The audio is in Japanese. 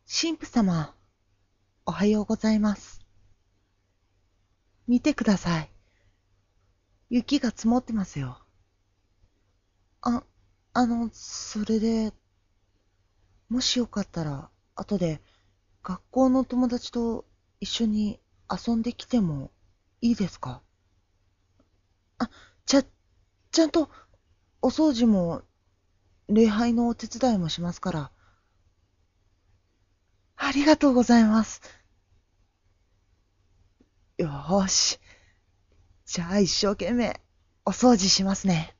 神父様、おはようございます。見てください。雪が積もってますよ。あ、それで、もしよかったら、後で学校の友達と一緒に遊んできてもいいですか？あ、ちゃ、ちゃんとお掃除も礼拝のお手伝いもしますから。ありがとうございます。よーし。じゃあ一生懸命お掃除しますね。